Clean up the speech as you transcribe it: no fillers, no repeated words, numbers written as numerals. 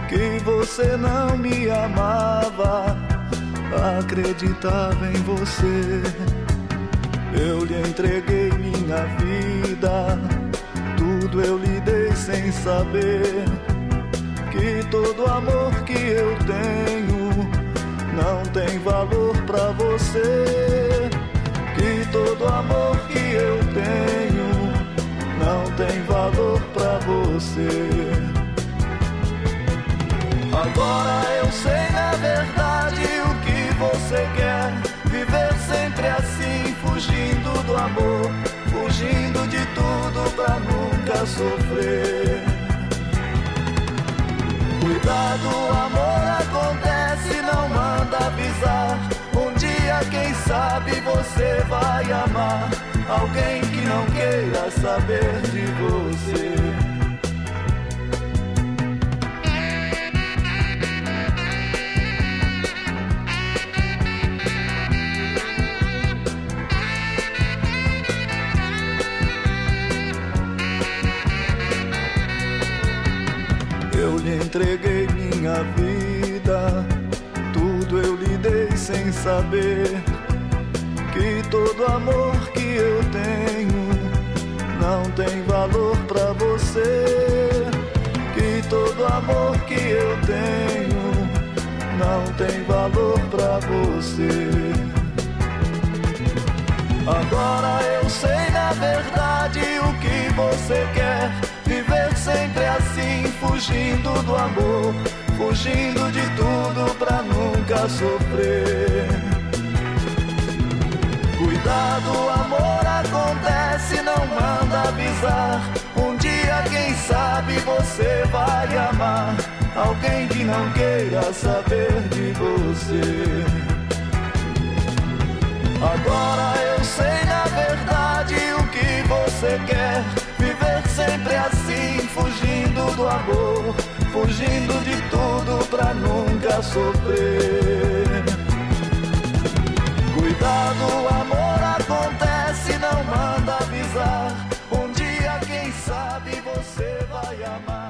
que você não me amava, acreditava em você. Eu lhe entreguei minha vida, tudo eu lhe dei sem saber que todo amor que eu tenho não tem valor pra você. Que todo amor que eu tenho não tem valor pra você. Agora eu sei na verdade o que você quer, viver sempre assim, fugindo do amor, fugindo de tudo pra nunca sofrer. Cuidado, o amor acontece, não manda avisar. Um dia, quem sabe, você vai amar alguém que não queira saber de você. Eu lhe entreguei minha vida, tudo eu lhe dei sem saber que todo amor que eu tenho não tem valor pra você. Que todo amor que eu tenho não tem valor pra você. Agora eu sei na verdade o que você quer, viver sempre assim, fugindo do amor, fugindo de tudo pra nunca sofrer. Cuidado, o amor acontece, não manda avisar. Um dia, quem sabe, você vai amar alguém que não queira saber de você. Agora eu sei na verdade o que você quer, viver sempre assim, fugindo do amor, fugindo de tudo pra nunca sofrer. Cuidado, o amor acontece, não manda avisar. Um dia, quem sabe, você vai amar